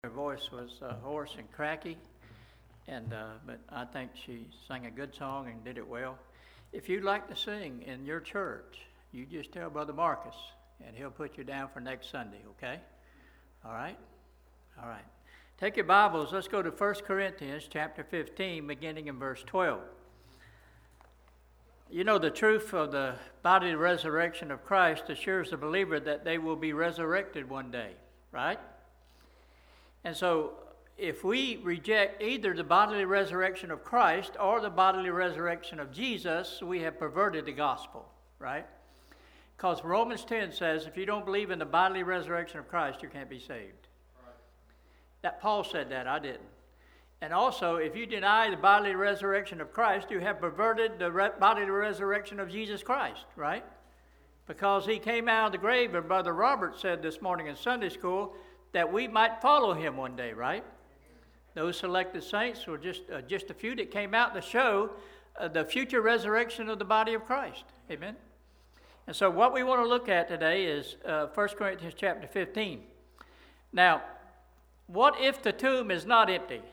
Her voice was hoarse and cracky, but I think she sang a good song and did it well. If you'd like to sing in your church, you just tell Brother Marcus, and he'll put you down for next Sunday, okay? All right? All right. Take your Bibles. Let's go to 1 Corinthians chapter 15, beginning in verse 12. You know, the truth of the bodily resurrection of Christ assures the believer that they will be resurrected one day, right? And so, if we reject either the bodily resurrection of Christ or the bodily resurrection of Jesus, we have perverted the gospel, right? Because Romans 10 says, if you don't believe in the bodily resurrection of Christ, you can't be saved. Right. That Paul said that, I didn't. And also, if you deny the bodily resurrection of Christ, you have perverted the bodily resurrection of Jesus Christ, right? Because he came out of the grave, and Brother Robert said this morning in Sunday school, that we might follow him one day, right? Those selected saints were just a few that came out to show the future resurrection of the body of Christ. Amen? And so what we want to look at today is 1 Corinthians chapter 15. Now, what if the tomb is not empty?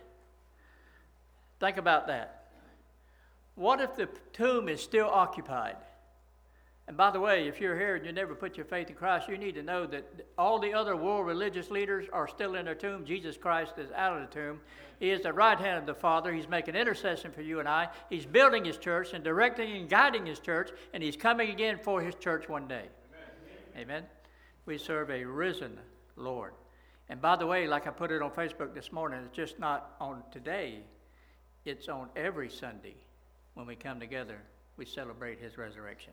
Think about that. What if the tomb is still occupied? And by the way, if you're here and you never put your faith in Christ, you need to know that all the other world religious leaders are still in their tomb. Jesus Christ is out of the tomb. He is the right hand of the Father. He's making intercession for you and I. He's building his church and directing and guiding his church, and he's coming again for his church one day. Amen. Amen. We serve a risen Lord. And by the way, like I put it on Facebook this morning, it's just not on today. It's on every Sunday when we come together. We celebrate his resurrection.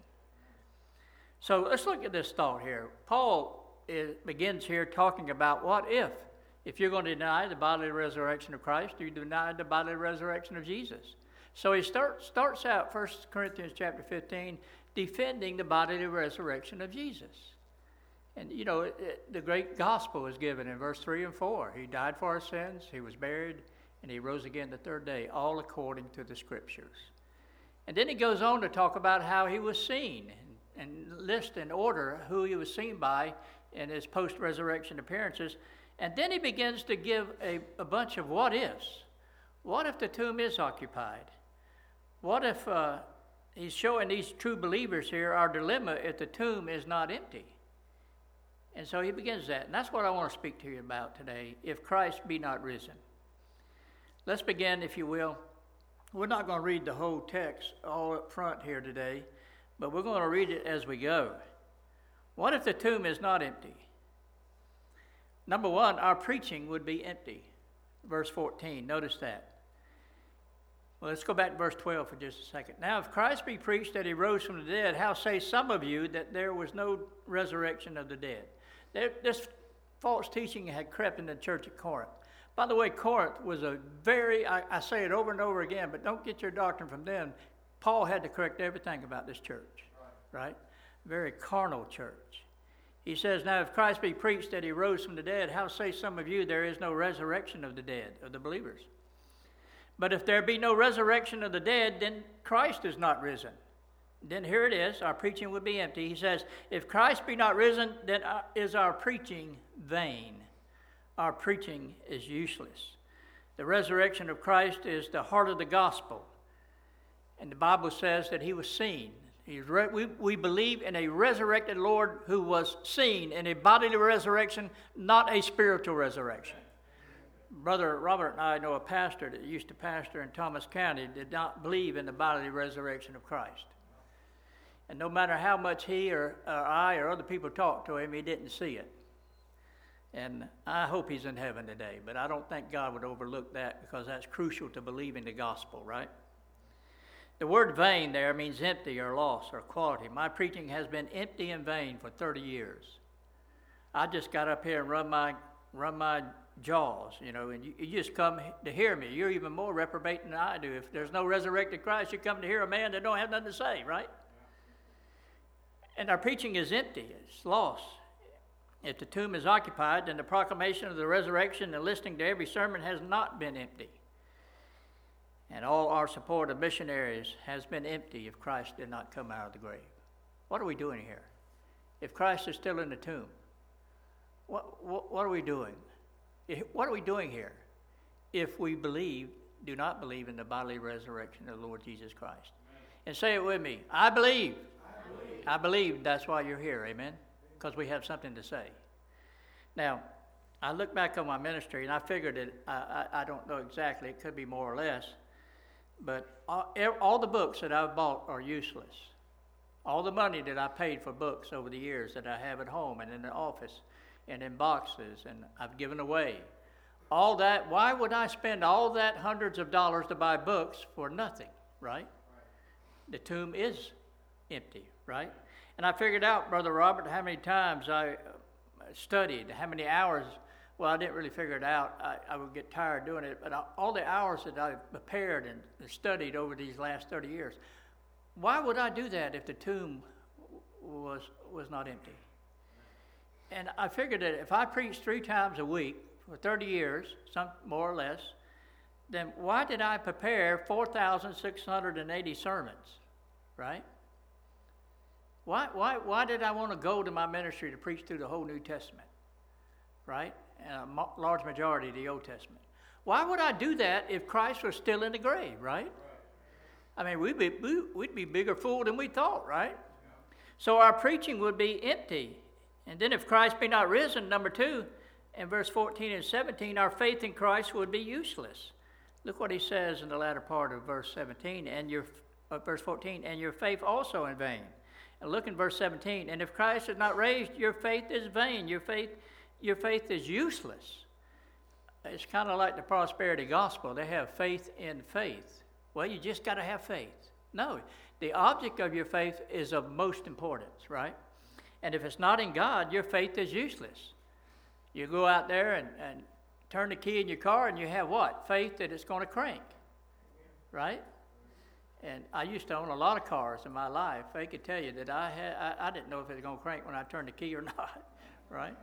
So let's look at this thought here. Paul begins here talking about what if you're going to deny the bodily resurrection of Christ, you deny the bodily resurrection of Jesus. So he starts out 1 Corinthians chapter 15 defending the bodily resurrection of Jesus. And you know, the great gospel is given in verse 3 and 4. He died for our sins, he was buried, and he rose again the third day, all according to the Scriptures. And then he goes on to talk about how he was seen and list in order who he was seen by in his post-resurrection appearances. And then he begins to give a bunch of what-ifs. What if the tomb is occupied? What if he's showing these true believers here our dilemma if the tomb is not empty? And so he begins that. And that's what I want to speak to you about today, if Christ be not risen. Let's begin, if you will. We're not going to read the whole text all up front here today, but we're going to read it as we go. What if the tomb is not empty? Number one, our preaching would be empty. Verse 14, notice that. Well, let's go back to verse 12 for just a second. Now, if Christ be preached that he rose from the dead, how say some of you that there was no resurrection of the dead? This false teaching had crept in the church at Corinth. By the way, Corinth was a very, I say it over and over again, but don't get your doctrine from them. Paul had to correct everything about this church, right? Very carnal church. He says, now if Christ be preached that he rose from the dead, how say some of you there is no resurrection of the dead, of the believers? But if there be no resurrection of the dead, then Christ is not risen. Then here it is, our preaching would be empty. He says, if Christ be not risen, then is our preaching vain. Our preaching is useless. The resurrection of Christ is the heart of the gospel. And the Bible says that he was seen. We believe in a resurrected Lord who was seen in a bodily resurrection, not a spiritual resurrection. Brother Robert and I know a pastor that used to pastor in Thomas County did not believe in the bodily resurrection of Christ. And no matter how much he or I or other people talked to him, he didn't see it. And I hope he's in heaven today, but I don't think God would overlook that because that's crucial to believing the gospel, right? The word vain there means empty or lost or quality. My preaching has been empty and vain for 30 years. I just got up here and run my jaws, you know, and you just come to hear me. You're even more reprobate than I do. If there's no resurrected Christ, you come to hear a man that don't have nothing to say, right? And our preaching is empty. It's lost. If the tomb is occupied, then the proclamation of the resurrection and listening to every sermon has not been empty. And all our support of missionaries has been empty if Christ did not come out of the grave. What are we doing here? If Christ is still in the tomb, what are we doing? What are we doing here? If we do not believe in the bodily resurrection of the Lord Jesus Christ. And say it with me. I believe. I believe that's why you're here. Amen? Because we have something to say. Now, I look back on my ministry and I figured it, I don't know exactly, it could be more or less, but all the books that I've bought are useless. All the money that I paid for books over the years that I have at home and in the office and in boxes and I've given away. All that, why would I spend all that hundreds of dollars to buy books for nothing, right? The tomb is empty, right? And I figured out, Brother Robert, how many times I studied, how many hours. Well, I didn't really figure it out. I would get tired doing it, but all the hours that I prepared and studied over these last 30 years, why would I do that if the tomb was not empty? And I figured that if I preached 3 times a week for 30 years, some more or less, then why did I prepare 4,680 sermons, right? Why did I want to go to my ministry to preach through the whole New Testament, right? And a large majority of the Old Testament. Why would I do that if Christ was still in the grave, right? I mean, we'd be bigger fool than we thought, right? So our preaching would be empty. And then if Christ be not risen, number 2, in verse 14 and 17, our faith in Christ would be useless. Look what he says in the latter part of verse 17, verse 14, and your faith also in vain. And look in verse 17, and if Christ is not raised, your faith is vain. Your faith is useless. It's kind of like the prosperity gospel. They have faith in faith. Well, you just got to have faith. No, the object of your faith is of most importance, right? And if it's not in God, your faith is useless. You go out there and turn the key in your car and you have what? Faith that it's going to crank, right? And I used to own a lot of cars in my life. They could tell you that I didn't know if it was going to crank when I turned the key or not, right?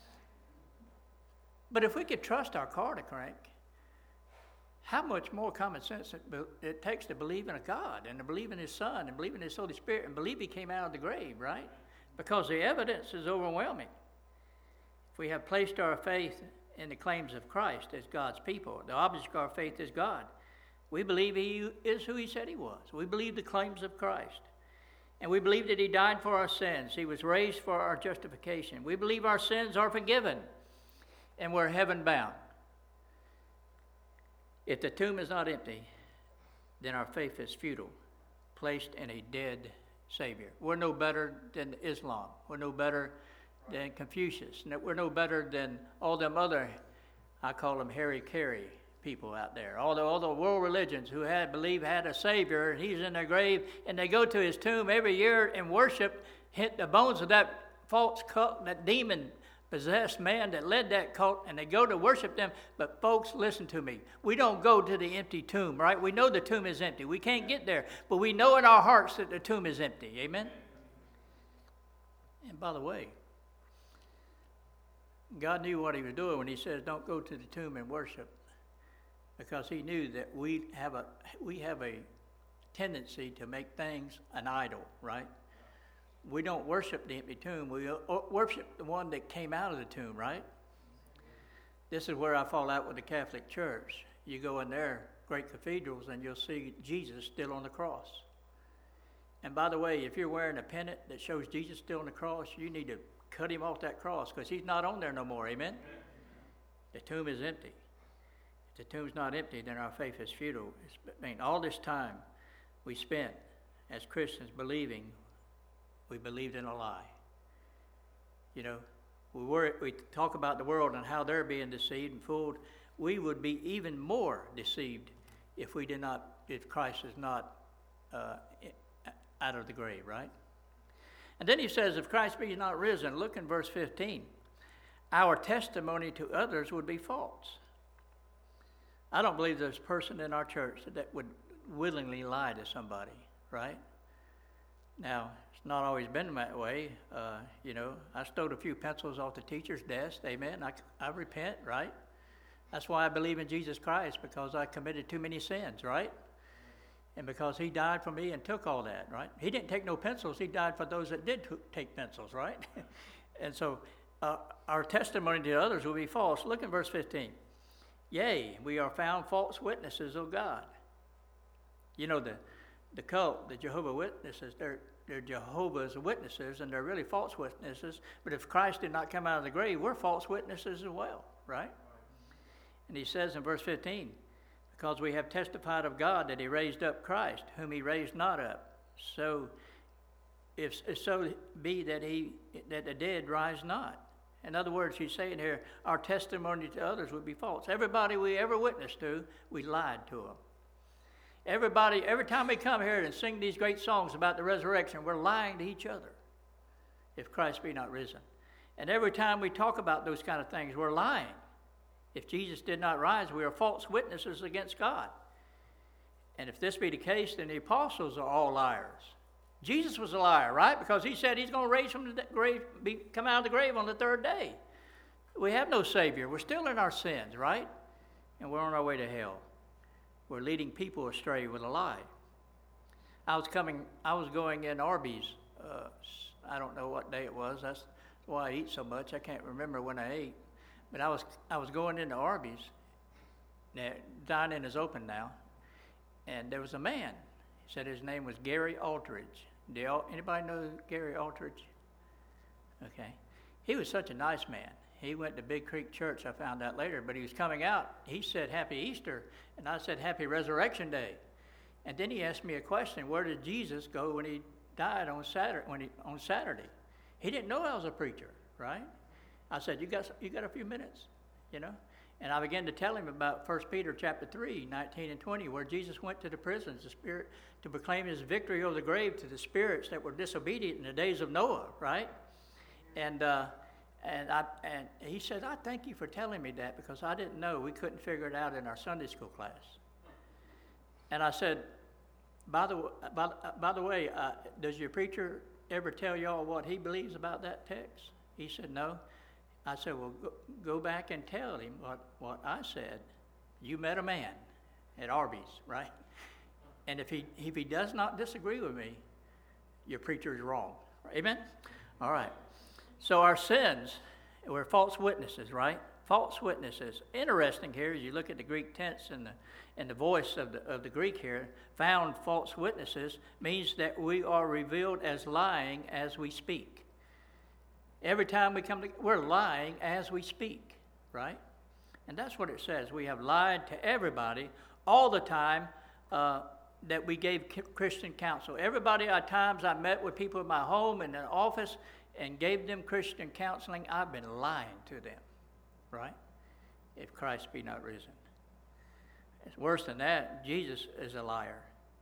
But if we could trust our car to crank, how much more common sense it takes to believe in a God and to believe in His Son and believe in His Holy Spirit and believe He came out of the grave, right? Because the evidence is overwhelming. If we have placed our faith in the claims of Christ as God's people, the object of our faith is God. We believe He is who He said He was. We believe the claims of Christ. And we believe that He died for our sins. He was raised for our justification. We believe our sins are forgiven and we're heaven bound. If the tomb is not empty, then our faith is futile, placed in a dead Savior. We're no better than Islam. We're no better than Confucius. We're no better than all them other, I call them Harry-Carry people out there. All the world religions who believe had a Savior, and He's in their grave, and they go to His tomb every year and worship, hit the bones of that false cult, that demon-possessed man that led that cult, and they go to worship them. But folks, listen to me. We don't go to the empty tomb, right? We know the tomb is empty. We can't get there, but we know in our hearts that the tomb is empty. Amen? And by the way, God knew what He was doing when He says, don't go to the tomb and worship, because He knew that we have a tendency to make things an idol, right? We don't worship the empty tomb. We worship the one that came out of the tomb, right? This is where I fall out with the Catholic Church. You go in their great cathedrals and you'll see Jesus still on the cross. And by the way, if you're wearing a pennant that shows Jesus still on the cross, you need to cut Him off that cross, because He's not on there no more. Amen? The tomb is empty. If the tomb's not empty, then our faith is futile. All this time we spent as Christians believing, we believed in a lie. You know, we talk about the world and how they're being deceived and fooled. We would be even more deceived if Christ is not out of the grave, right? And then he says, if Christ be not risen, look in verse 15, our testimony to others would be false. I don't believe there's a person in our church that would willingly lie to somebody, right? Now, it's not always been that way. I stole a few pencils off the teacher's desk. Amen. I repent, right? That's why I believe in Jesus Christ, because I committed too many sins, right? And because He died for me and took all that, right? He didn't take no pencils. He died for those that did take pencils, right? And so our testimony to others will be false. Look at verse 15. Yea, we are found false witnesses of God. You know, the cult, the Jehovah's Witnesses, they're Jehovah's Witnesses, and they're really false witnesses. But if Christ did not come out of the grave, we're false witnesses as well, right? And he says in verse 15, because we have testified of God that he raised up Christ, whom he raised not up. So, if so be that the dead rise not. In other words, he's saying here, our testimony to others would be false. Everybody we ever witnessed to, we lied to them. Everybody, every time we come here and sing these great songs about the resurrection, we're lying to each other, if Christ be not risen. And every time we talk about those kind of things, we're lying. If Jesus did not rise, we are false witnesses against God. And if this be the case, then the apostles are all liars. Jesus was a liar, right? Because he said he's going to raise from the grave, come out of the grave on the third day. We have no Savior. We're still in our sins, right? And we're on our way to hell. We're leading people astray with a lie. I was going in Arby's. I don't know what day it was. That's why I eat so much. I can't remember when I ate. But I was going into Arby's. Now, dine-in is open now. And there was a man. He said his name was Gary Aldridge. Anybody know Gary Aldridge? Okay. He was such a nice man. He went to Big Creek Church, I found out later, but he was coming out. He said, Happy Easter, and I said, Happy Resurrection Day. And then he asked me a question, where did Jesus go when he died on Saturday? He didn't know I was a preacher, right? I said, you got a few minutes, you know? And I began to tell him about 1 Peter chapter 3, 19 and 20, where Jesus went to the prisons, to proclaim his victory over the grave to the spirits that were disobedient in the days of Noah, right? And he said, I thank you for telling me that, because I didn't know. We couldn't figure it out in our Sunday school class. And I said, by the way, does your preacher ever tell y'all what he believes about that text? He said, no. I said, well, go back and tell him what I said. You met a man at Arby's, right? And if he does not disagree with me, your preacher is wrong. Amen? All right. So our sins, we're false witnesses, right? False witnesses. Interesting here, as you look at the Greek tense and the voice of the Greek here, found false witnesses means that we are revealed as lying as we speak. Every time we come we're lying as we speak, right? And that's what it says. We have lied to everybody all the time that we gave Christian counsel. Everybody, at times I met with people in my home and in the office and gave them Christian counseling. I've been lying to them, right? If Christ be not risen. It's worse than that. Jesus is a liar.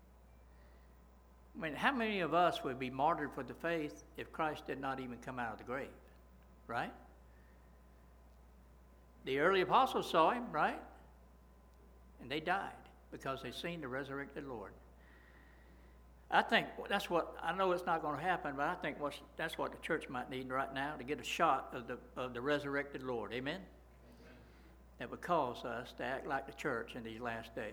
I mean, how many of us would be martyred for the faith if Christ did not even come out of the grave, right? The early apostles saw him, right? And they died because they seen the resurrected Lord. I think that's what, I know it's not going to happen, but I think that's what the church might need right now, to get a shot of the resurrected Lord. Amen? Amen? That would cause us to act like the church in these last days.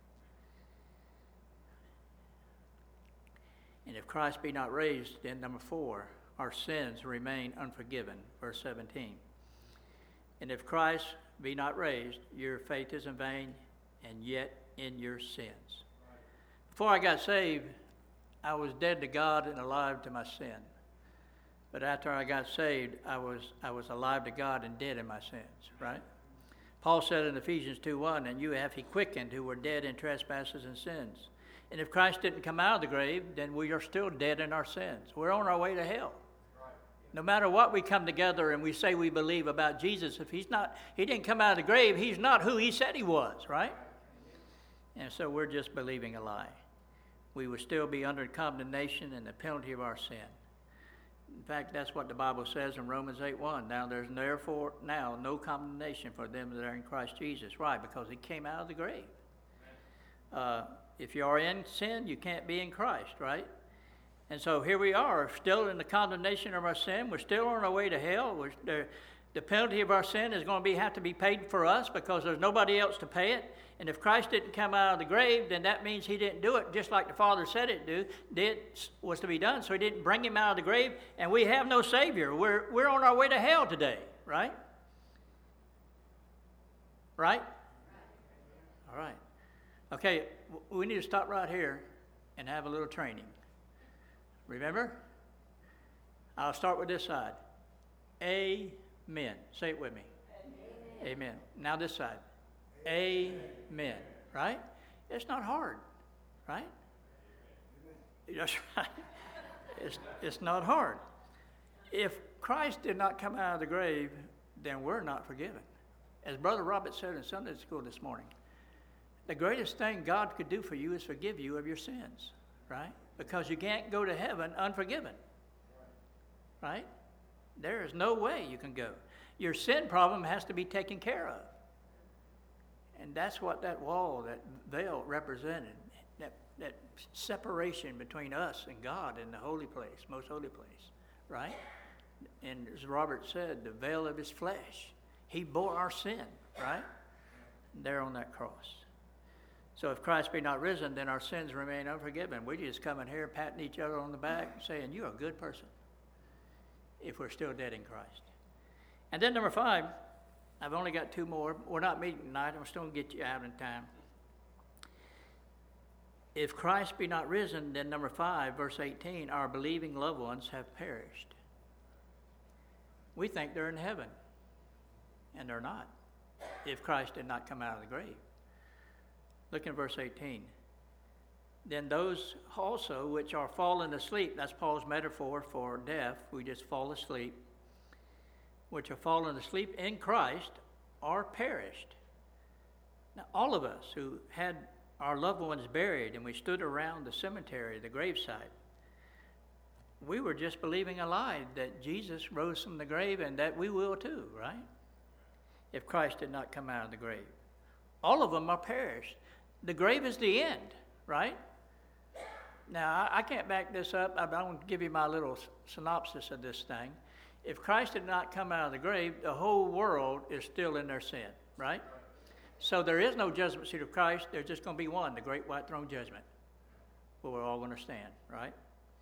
And if Christ be not raised, then number 4, our sins remain unforgiven. Verse 17. And if Christ be not raised, your faith is in vain, and yet in your sins. Before I got saved, I was dead to God and alive to my sin. But after I got saved, I was alive to God and dead in my sins, right? Paul said in Ephesians 2:1, and you have he quickened who were dead in trespasses and sins. And if Christ didn't come out of the grave, then we are still dead in our sins. We're on our way to hell. No matter what we come together and we say we believe about Jesus, if he didn't come out of the grave, he's not who he said he was, right? And so we're just believing a lie. We would still be under condemnation and the penalty of our sin. In fact, that's what the Bible says in Romans 8:1. Now there's therefore now no condemnation for them that are in Christ Jesus. Right, because he came out of the grave. If you are in sin, you can't be in Christ, right? And so here we are, still in the condemnation of our sin. We're still on our way to hell. The penalty of our sin is going to have to be paid for us because there's nobody else to pay it. And if Christ didn't come out of the grave, then that means he didn't do it just like the Father said it was to be done. So he didn't bring him out of the grave, and we have no Savior. We're on our way to hell today, right? Right? All right. Okay, we need to stop right here and have a little training. Remember? I'll start with this side. Amen. Say it with me. Amen. Now this side. Amen. Right? It's not hard. Right? That's right. It's not hard. If Christ did not come out of the grave, then we're not forgiven. As Brother Robert said in Sunday school this morning, the greatest thing God could do for you is forgive you of your sins. Right? Because you can't go to heaven unforgiven. Right? There is no way you can go. Your sin problem has to be taken care of. And that's what that wall, that veil represented. That separation between us and God in the holy place, most holy place. Right? And as Robert said, the veil of his flesh. He bore our sin. Right? There on that cross. So if Christ be not risen, then our sins remain unforgiven. We just come in here patting each other on the back saying, you're a good person. If we're still dead in Christ. And then number 5, I've only got 2 more. We're not meeting tonight. I'm still going to get you out in time. If Christ be not risen, then number 5, verse 18, our believing loved ones have perished. We think they're in heaven. And they're not. If Christ did not come out of the grave. Look in verse 18. Then those also which are fallen asleep, that's Paul's metaphor for death, we just fall asleep, which are fallen asleep in Christ are perished. Now, all of us who had our loved ones buried and we stood around the cemetery, the gravesite, we were just believing a lie that Jesus rose from the grave and that we will too, right? If Christ did not come out of the grave. All of them are perished. The grave is the end, right? Now, I can't back this up. I'm going to give you my little synopsis of this thing. If Christ did not come out of the grave, the whole world is still in their sin, right? So there is no judgment seat of Christ. There's just going to be one, the great white throne judgment, where we're all going to stand, right?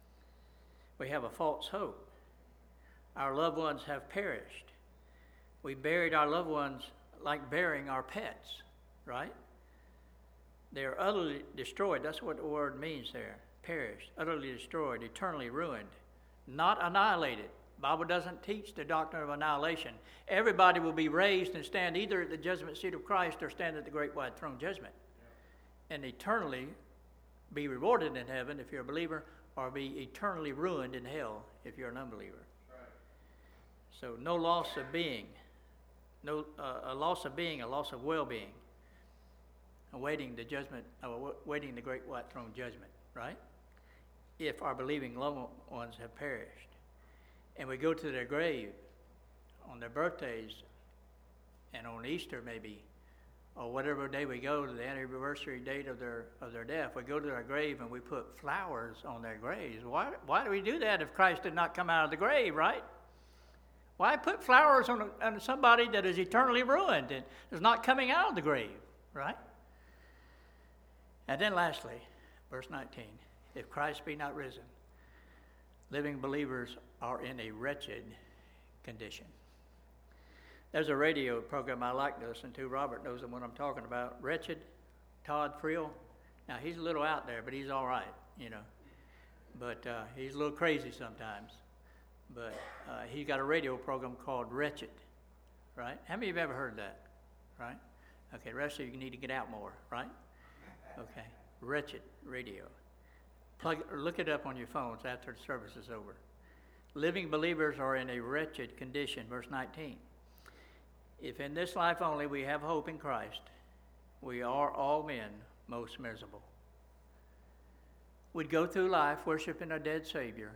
We have a false hope. Our loved ones have perished. We buried our loved ones like burying our pets, right? They are utterly destroyed. That's what the word means there. Perished, utterly destroyed, eternally ruined, not annihilated. The Bible doesn't teach the doctrine of annihilation. Everybody will be raised and stand either at the judgment seat of Christ or stand at the great white throne judgment. And eternally be rewarded in heaven if you're a believer, or be eternally ruined in hell if you're an unbeliever. So no loss of being, a loss of being, a loss of well-being, awaiting the judgment, awaiting the great white throne judgment, right? If our believing loved ones have perished. And we go to their grave on their birthdays and on Easter maybe, or whatever day we go to the anniversary date of their death. We go to their grave and we put flowers on their graves. Why do we do that if Christ did not come out of the grave, right? Why put flowers on somebody that is eternally ruined and is not coming out of the grave, right? And then lastly, verse 19, if Christ be not risen, living believers are in a wretched condition. There's a radio program I like to listen to. Robert knows the one I'm talking about. Wretched, Todd Friel. Now, he's a little out there, but he's all right, you know. But he's a little crazy sometimes. But he's got a radio program called Wretched, right? How many of you have ever heard that, right? Okay, the rest of you need to get out more, right? Okay, Wretched radio. Look it up on your phones after the service is over. Living believers are in a wretched condition, verse 19. If in this life only we have hope in Christ, we are all men most miserable. We'd go through life worshiping a dead Savior,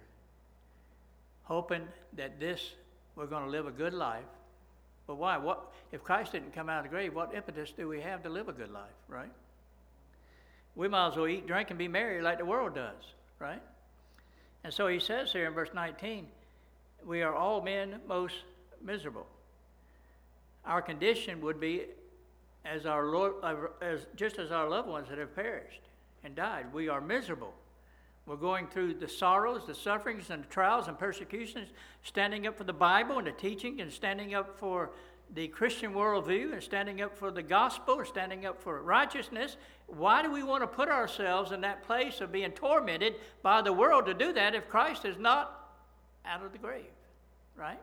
hoping that we're going to live a good life. But why? If Christ didn't come out of the grave, what impetus do we have to live a good life, right? We might as well eat, drink, and be merry like the world does, right? And so he says here in verse 19, we are all men most miserable. our condition would be as just as our loved ones that have perished and died. We are miserable. We're going through the sorrows, the sufferings, and the trials and persecutions, standing up for the Bible and the teaching, and standing up for the Christian worldview, and standing up for the gospel, or standing up for righteousness. Why do we want to put ourselves in that place of being tormented by the world to do that if Christ is not out of the grave, right?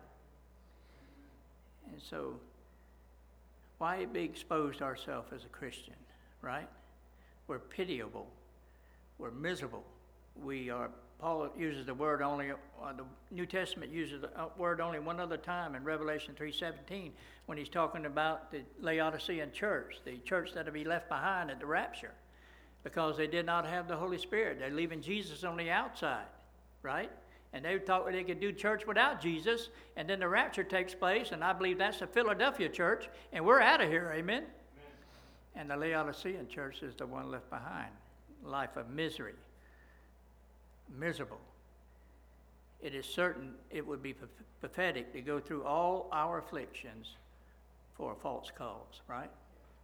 And so, why be exposed ourselves as a Christian, right? We're pitiable. We're miserable. Paul uses the word only, the New Testament uses the word only one other time in Revelation 3:17 when he's talking about the Laodicean church, the church that will be left behind at the rapture, because they did not have the Holy Spirit. They're leaving Jesus on the outside, right? And they thought they could do church without Jesus, and then the rapture takes place, and I believe that's the Philadelphia church, and we're out of here, amen? And the Laodicean church is the one left behind, life of misery. Miserable. It is certain it would be pathetic to go through all our afflictions for a false cause, right?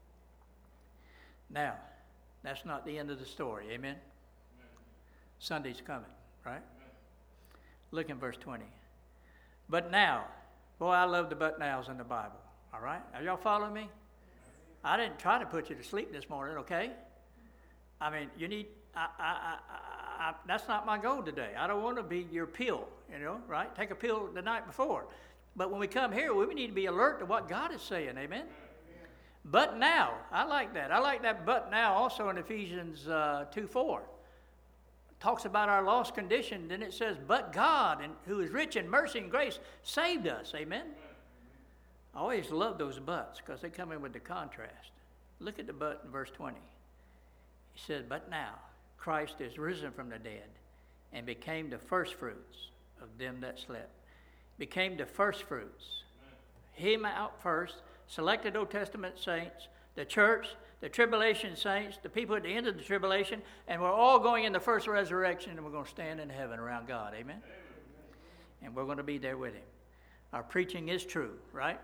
Now, that's not the end of the story, amen? Sunday's coming, right? Look in verse 20. But now, boy, I love the but nows in the Bible, all right? Are y'all following me? I didn't try to put you to sleep this morning, okay? I mean, you need, that's not my goal today. I don't want to be your pill, right? Take a pill the night before. But when we come here, we need to be alert to what God is saying, amen? But now, I like that. I like that but now also in Ephesians 2:4. Talks about our lost condition. Then it says, but God, who is rich in mercy and grace, saved us, amen? I always love those buts because they come in with the contrast. Look at the but in verse 20. He says, but now Christ is risen from the dead and became the firstfruits of them that slept. Became the firstfruits. Him out first, selected Old Testament saints, the church, the tribulation saints, the people at the end of the tribulation, and we're all going in the first resurrection, and we're going to stand in heaven around God, amen? And we're going to be there with him. Our preaching is true, right?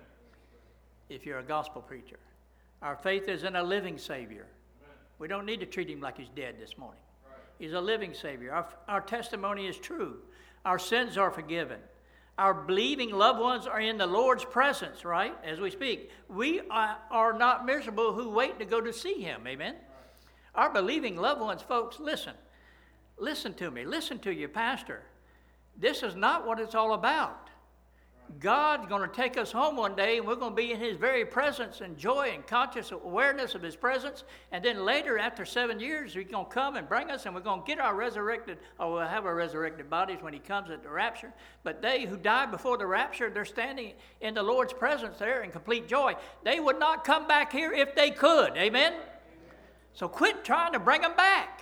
If you're a gospel preacher. Our faith is in a living Savior. We don't need to treat him like he's dead this morning. He's a living Savior. Our testimony is true. Our sins are forgiven. Our believing loved ones are in the Lord's presence, right, as we speak. We are not miserable who wait to go to see him, amen? Our believing loved ones, folks, listen. Listen to me. Listen to your pastor. This is not what it's all about. God's going to take us home one day, and we're going to be in his very presence and joy and conscious awareness of his presence. And then later, after 7 years, he's going to come and bring us, and we're going to get our resurrected, or we'll have our resurrected bodies when he comes at the rapture. But they who died before the rapture, they're standing in the Lord's presence there in complete joy. They would not come back here if they could. Amen? So quit trying to bring them back.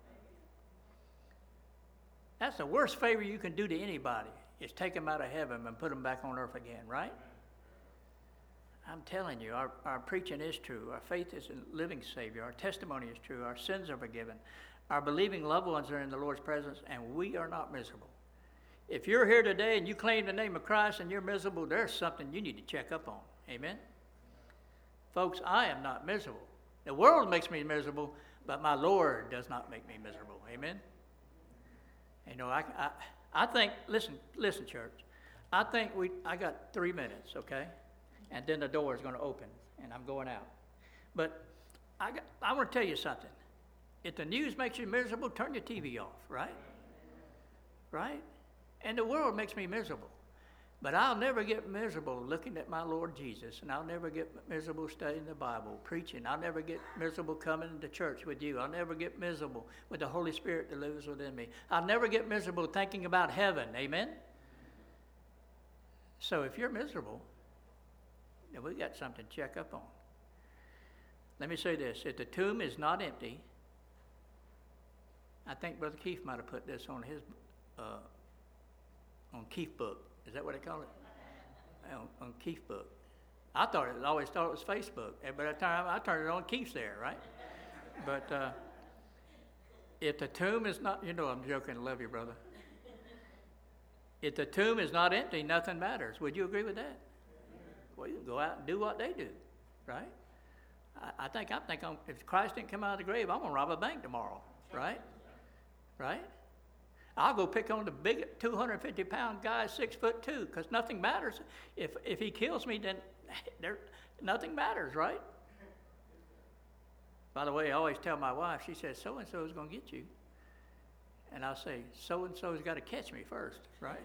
That's the worst favor you can do to anybody. Is take them out of heaven and put them back on earth again, right? I'm telling you, our preaching is true. Our faith is a living Savior. Our testimony is true. Our sins are forgiven. Our believing loved ones are in the Lord's presence, and we are not miserable. If you're here today and you claim the name of Christ and you're miserable, there's something you need to check up on. Amen? Folks, I am not miserable. The world makes me miserable, but my Lord does not make me miserable. Amen? I think, listen, church. I think I got 3 minutes, okay? And then the door is going to open, and I'm going out. But I want to tell you something. If the news makes you miserable, turn your TV off, right? Right? And the world makes me miserable. But I'll never get miserable looking at my Lord Jesus, and I'll never get miserable studying the Bible, preaching. I'll never get miserable coming to church with you. I'll never get miserable with the Holy Spirit that lives within me. I'll never get miserable thinking about heaven. Amen? So if you're miserable, then we've got something to check up on. Let me say this. If the tomb is not empty, I think Brother Keith might have put this on his on Keith book. Is that what they call it? On Keith book. I always thought it was Facebook. But by the time I turned it on, Keith's there, right? But if the tomb is not, I'm joking. I love you, brother. If the tomb is not empty, nothing matters. Would you agree with that? Well, you can go out and do what they do, right? I'm thinking, if Christ didn't come out of the grave, I'm going to rob a bank tomorrow, right? Right? I'll go pick on the big 250-pound guy, 6'2", because nothing matters. If he kills me, then nothing matters, right? By the way, I always tell my wife, she says, so-and-so is going to get you. And I'll say, so-and-so's got to catch me first, right?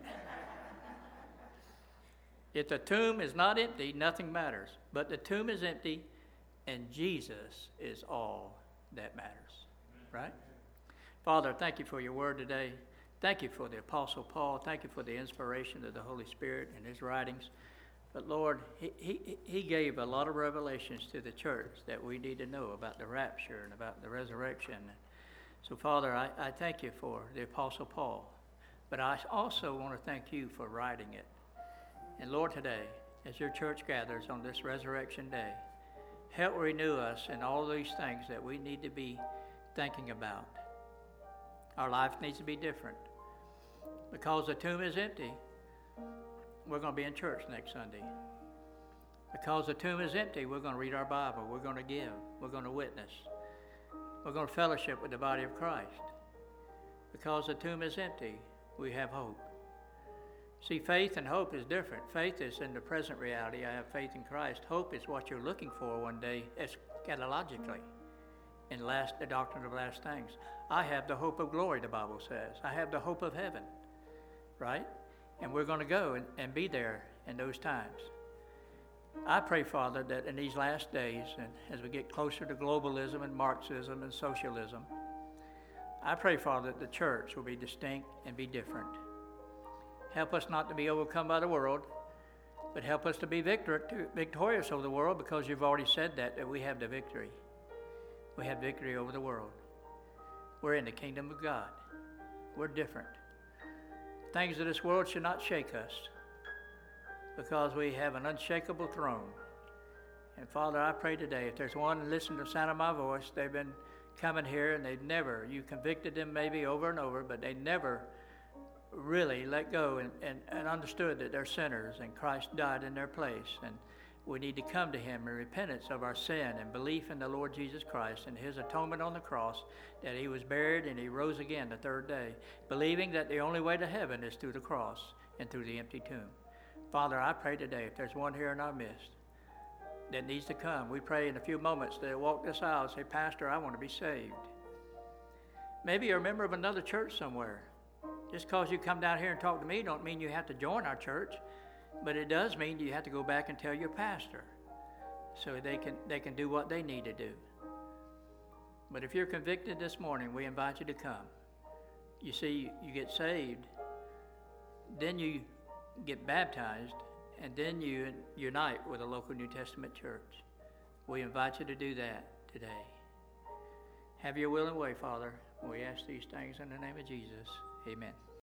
If the tomb is not empty, nothing matters. But the tomb is empty, and Jesus is all that matters, right? Father, thank you for your word today. Thank you for the Apostle Paul. Thank you for the inspiration of the Holy Spirit and his writings. But Lord, he gave a lot of revelations to the church that we need to know about the rapture and about the resurrection. So Father, I thank you for the Apostle Paul. But I also want to thank you for writing it. And Lord, today, as your church gathers on this resurrection day, help renew us in all these things that we need to be thinking about. Our life needs to be different. Because the tomb is empty, we're going to be in church next Sunday. Because the tomb is empty, we're going to read our Bible. We're going to give. We're going to witness. We're going to fellowship with the body of Christ. Because the tomb is empty, we have hope. See, faith and hope is different. Faith is in the present reality. I have faith in Christ. Hope is what you're looking for one day eschatologically in the doctrine of last things. I have the hope of glory, the Bible says. I have the hope of heaven, right? And we're going to go and be there in those times. I pray, Father, that in these last days, and as we get closer to globalism and Marxism and socialism, I pray, Father, that the church will be distinct and be different. Help us not to be overcome by the world, but help us to be victorious over the world, because you've already said that we have the victory. We have victory over the world. We're in the kingdom of God. We're different. Things of this world should not shake us, because we have an unshakable throne. And Father, I pray today, if there's one listening to the sound of my voice, they've been coming here and you convicted them maybe over and over, but they never really let go and understood that they're sinners and Christ died in their place. And we need to come to him in repentance of our sin and belief in the Lord Jesus Christ and his atonement on the cross, that he was buried and he rose again the third day, believing that the only way to heaven is through the cross and through the empty tomb. Father, I pray today, if there's one here in our midst that needs to come, we pray in a few moments that they'll walk this aisle and say, Pastor, I want to be saved. Maybe you're a member of another church somewhere. Just because you come down here and talk to me don't mean you have to join our church, but it does mean you have to go back and tell your pastor so they can do what they need to do. But if you're convicted this morning, we invite you to come. You see, you get saved, then you get baptized, and then you unite with a local New Testament church. We invite you to do that today. Have your will and way, Father. We ask these things in the name of Jesus. Amen.